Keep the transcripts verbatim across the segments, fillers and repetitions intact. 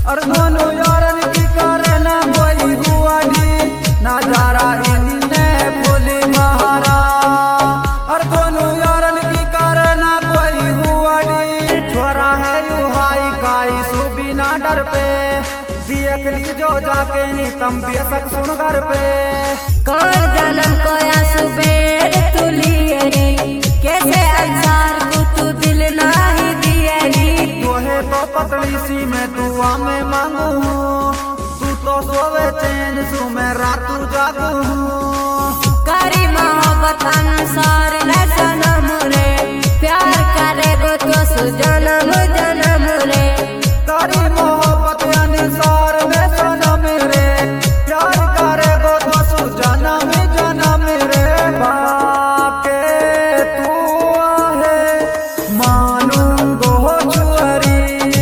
और दोनों यारन की करे ना कोई हुआ नी नजारा इन्ने फूली महारा। और दोनों यारन की करे ना कोई हुआ नी छोरा है यू हाई काई सुबी ना डर पे देख लीजो जाके नी तम बेशक सुन घर पे। कौन जन्म कोया सुबेर तू लिए री कैसे अंसार को तू दिल नहीं दिए री। तोहे तो पतली सी मैं दुआ में मांगू हूँ तू तो सोवे चैन सु मैं रात जागू हूँ। करी मोहब्बत अंसार न जन्म रे प्यार करेगो तो सु जन्म जन्म रे। करी मोहब्बत अंसार में जन्म रे प्यार करेगो तो सु जन्म जन्म रे। बाके तू आहे मानूंगो छुअरी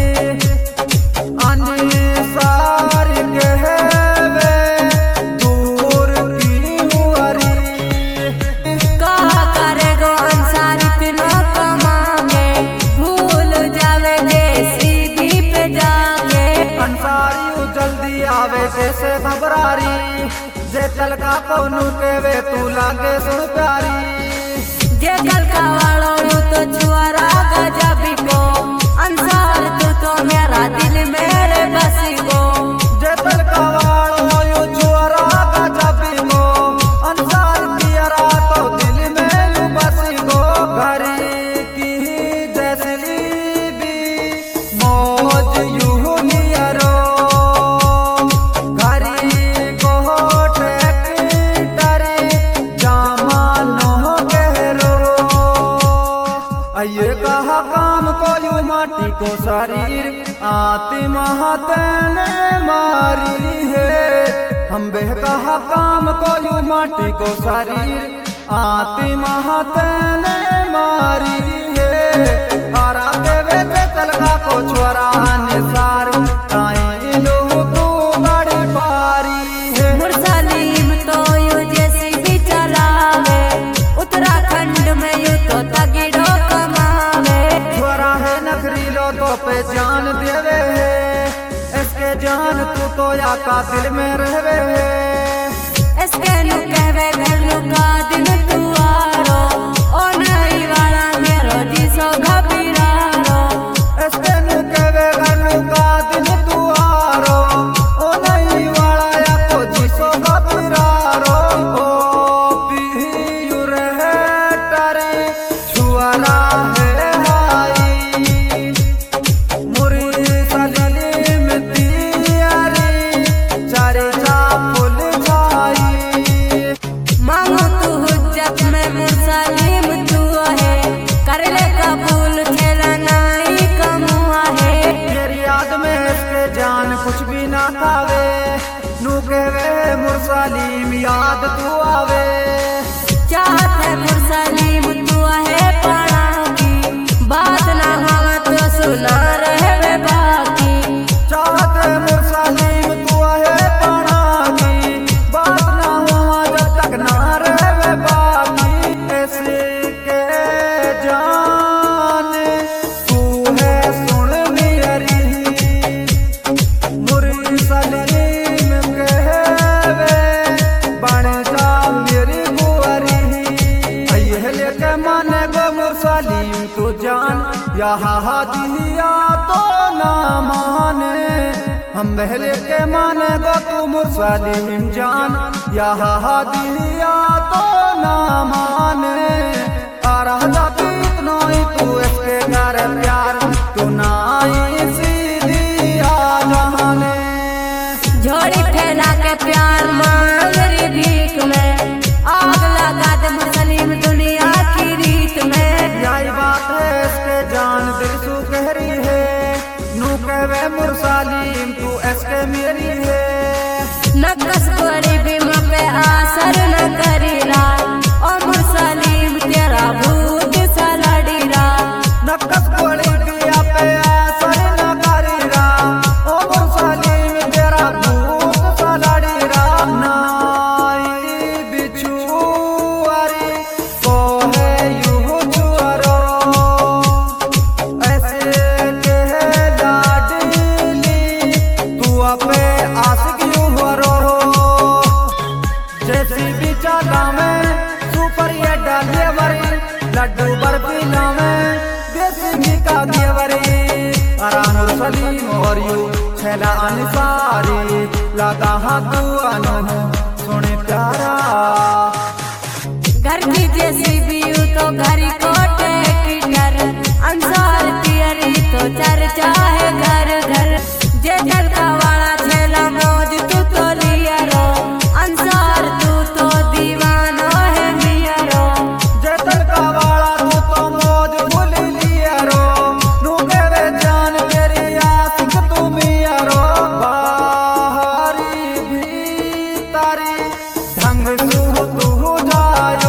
अंसार कहवे दूर की हुअरी। कहा करेगो अंसार इतना कमांगे भूल जावे सीधी पे जाके। अंसारी जल्दी आवे कैसे घबरारी जे कल का कोनू केवे तू लागे सुन प्यारी। जे कल का वालों तो छुआरा गजबी को अंसार तू तो मेरा दिल मेरे बसी को। जे कल का वालों यू छुआरा गजबी को अंसार पियरा तो दिल में यू बसी को। घरी की जैसी भी मौज यू नियरो घरी को ट्रैक्टर जामानो गहरो। ये कहा काम को यू माटी को शरीर आत्मा तेने मारी है। हम बह कहा काम को यू माटी को शरीर आत्मा तेने मारी है। आरा देवे ते तलका को छोरा निसार ताई लो तू बड़ी पारी है। मुरसलीम तो यू जैसी भी चलावे उत्तराखंड में यू तो तगड़ो कमावे। छोरा है नखरीलो तो पे जान देवे है इसके जान तू तो या का दिल में रहवे है। इसके नु कहवे गलू का दिन तू आरो ओ नहीं वाला मेरो जी सो घबीरारो। इसके नु कहवे गलू का दिन तू आरो ओ नहीं वाला या को जी सो घबीरारो। ओ पीयू रहे टरे छुआरा है हाई मुरी सलीम तियारी चारे चा फूल छाई। मांगो तू हुज्जत में मुरसलीम तू है कर ले कबूल तेरा नहीं कमुआ है। तेरी याद में इसके जान कुछ भी ना खावे नू कहवे मुरसलीम याद तू आवे। चाहते मुरसलीम तू है पाना की बात ना होवे तो सुना रहे बाकी। चाहते मुरसलीम तू है पाना की बात ना हुआ जब तक ना रहे बाकी। ऐसे के जान तू है सुन मेरी मुरसलीम कहवे बन जा मेरी बुआरी। ये लेके माने गो मुरसलीम तू जान यहाँ दिया तो ना माने। हम बहले के माने गो तू मुरसलीम जान यहाँ दिया तो ना माने। आरा जाती इतना ही तू इसके घर प्यार तू ना ही सीधी आ जाने। झोड़ी फैला के प्यार मांग री भीख में आग लगा दे मुरसलीम दुनिया की रीत में। यही बात है इसके जान दिल सु गहरी है नू कहवे मुरसलीम तू इसके मेरी है। नकस बड़ी बीमा पे आसर न करीरा ओ मुरसलीम तेरा भूत सा लड़ीरा। नकस बड़ी बिया पे असर न करीरा ओ मुरसलीम तेरा भूत सा लड़ीरा। नाई बिछुआरी को है यू छुअरो ऐसे के लाडली पे आशिक यूं हो रो जैसी भी चाला में सुपर ये डालिए वरी लड्डू बर्फी में देसी घी का घेवरी अरानुर सलीम और यू छेला अंसारी लगा हाथ अनु सुने प्यारा घर की जैसी भी यू तो घरी कोटे की डर अंसार तियरी तो चर्चा है घर घर जे चलता वाला छेला मौज तू तो लिया रो अंसार तू तो दीवाना है मिया रो जे चलता वाला तू तो मौज भूल लिया रो नू केवे जान तेरी आशिक तू मिया रो बाहरी भीतरी ढंग तू तू जायो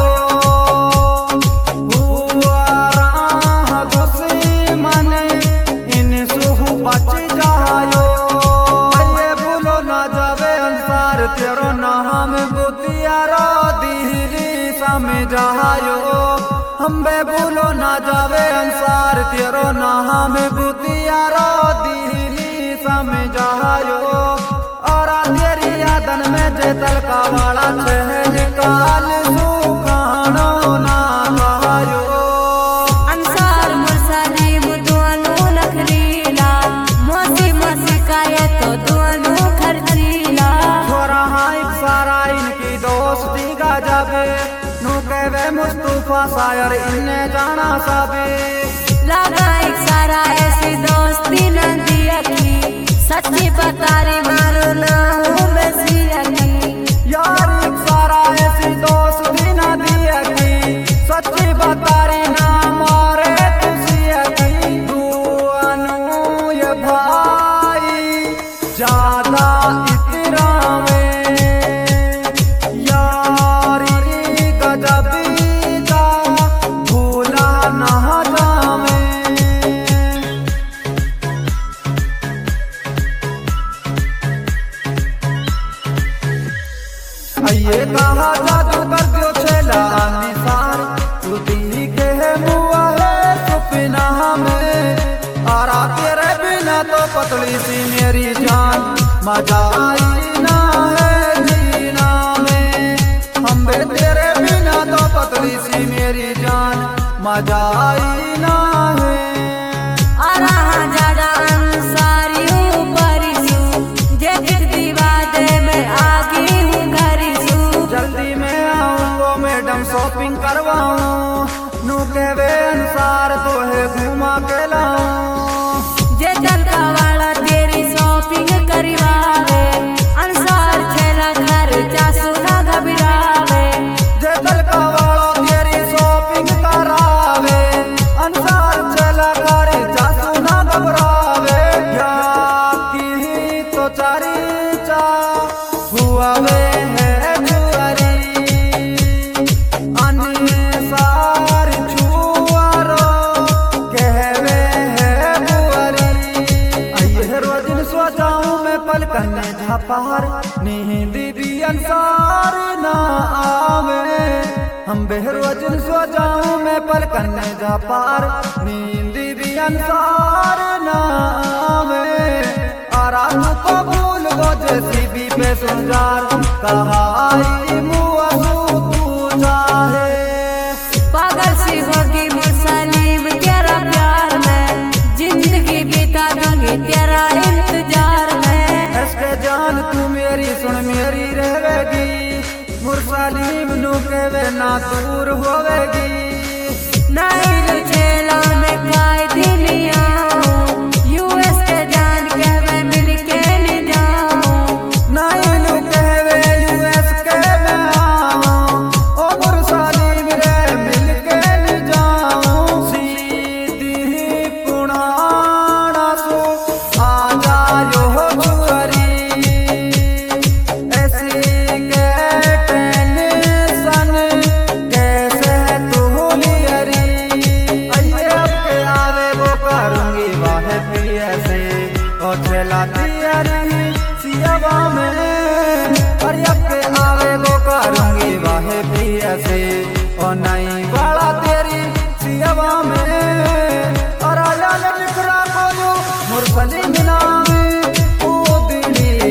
तेरो नाम बुतियारो दिहरी समझायो हम बे भूलो ना जावे अंसार तेरो नाम बुतियारो दिहरी समझायो और तेरी यादन में जे तलका वाला छह काल सुखानो ना गायो अंसार मुरसली मुदवानो नखरीला मोसी मोसी काये तो दुआनो खर्चीला सारा इनकी दोस्ती का जाबे नू कहवे मुस्तफा शायर इन्ने जाना साबे लगा एक सारा ऐसी दोस्ती न दिया की सच्ची बतारी मारो ना हूँ मैं सिया की यार एक सारा ऐसी दोस्ती न दिया की सच्ची बतारी ना मारे तू सिया की तू अनु ये भाई ज्यादा ये कहा जादू कर दियो छेला निसार तू दी के है मुआ है सपना में आरा तेरे बिना तो पतली सी मेरी जान मजा आई ना है जीना में हम बे तेरे बिना तो पतली सी मेरी जान मजा आई ना है आरा जाड़ा अंसारी ऊपर सू जे दीवादे में आगी जल्दी में आऊंगो मैडम शॉपिंग करवाऊं नू कहवे अनुसार तो है घुमा के लाऊं जे चलता वाला तेरी शॉपिंग करवावे अंसार छेला घर जासू ना घबरावे जे चलता वाला तेरी शॉपिंग करावे अंसार छेला घर जासू ना घबरावे या की तो चारी चा हुआवे कन्ने झापार नींद भी अंसार ना आवे हम बेरोजन सो जाऊं मैं पल कन्ने झापार नींद भी अंसार ना आवे आराम को भूल गो जैसी भी पे सुनजार कहाई मुआ तू चाहे पागल सी होगी मुसलीम तेरा प्यार में जिंदगी बिता दूंगी तेरा इंतजार में जान तू मेरी सुन मेरी रहेगी मुरसलीम नू केवे ना दूर होवेगी नहीं छेला में काय दुनिया यूएस के जान कहवे मिल के नहीं जाऊं नहीं नू कहवे यूएस के मैं आऊं ओ मुरसलीम रे मिल के नहीं जाऊं सीधी पुराना सो आ जायो छेला तियरी सियावा में और अब के आवे वो करूंगी वाहे पिया से और नहीं वाला तेरी सियावा में और आया ने निकरा को मुरसली मिलावे ओ दिली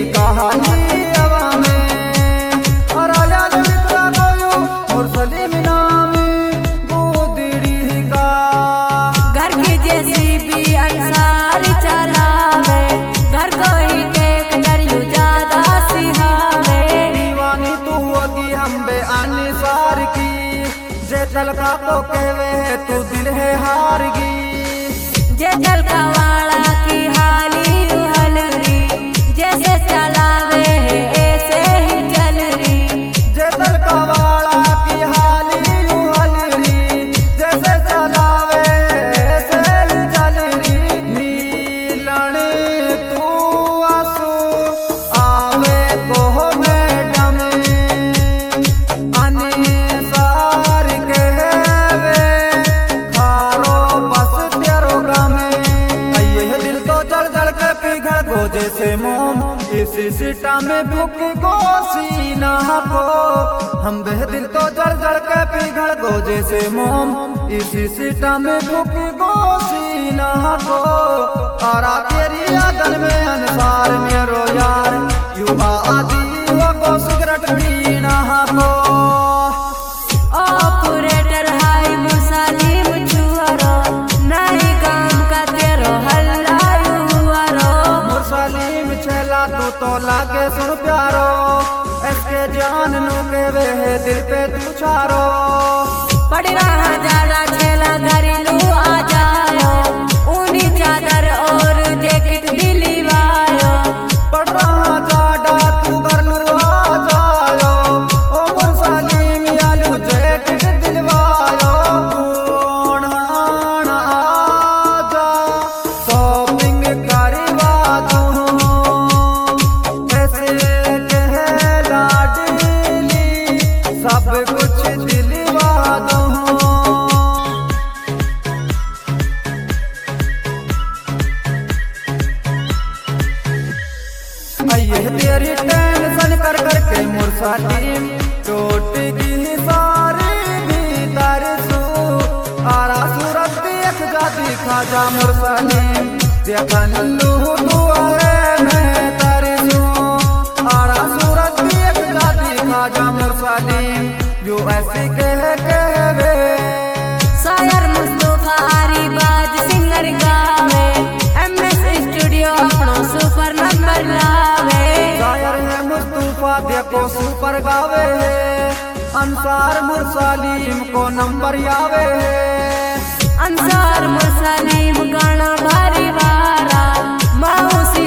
जेतल का को कहवे तू दिल है हार गी, जेतल का वाला की हाली हल री, जैसे चलावे है ऐसे ही चल री, जेतल का वाला की हाली हल री, जैसे चलावे ऐसे ही चल री। नीलण तू आंसू आवे को मैडम अनिसार कहवे खारो बस तेरो गमे, ये दिल तो जल जल के पिघल गो जैसे मोम, इसी सीटा में भूख गो सीना को, हम बह दिल तो जल जल के पिघल गो जैसे मोम, इसी सीटा में भूख गो सीना को। आरा तेरी यादन में अनुसार मेरो यार युवा आदि वो को सिगरेट पीना को। ऑपरेटर हाय मुसालिम छुआरो, नहीं काम का तेरो हल्ला युवारो, मुसलिम छेला तू तो लागे सुन प्यारो, इसके जान नु के वे दिल पे तू छारो, पड़ रहा ज्यादा छेला घरेलू आ जाओ, ऊनी चादर और जैकेट दिलवायो, पड़ रहा जाडा तू घर नु आ जायो, ओ मुसलिम यालू जैकेट दिलवायो, कौन आना आजा शॉपिंग करवा दूं, ऐसे कह लाडली सब कुछ दिलवा दूं। ये तेरी टेंशन कर कर के मुरसाली टूट गई सारी भीतर सू, आरा सूरत देख जा दिखा जा मुरसाली, देखन लू दुआरे में तरसू, आरा सूरत देख जा दिखा जा मुरसाली, जो ऐसे कह कहवे शायर मुस्तफा आरी बाज सिंगर गावे, एमएस स्टूडियो अपनो सुपर नंबर लावे, शायर है मुस्तफा देखो सुपर गावे है, अंसार मुरसालीम को नंबर आवे है, अंसार मुसलिम गाना भारी वारा, माऊसी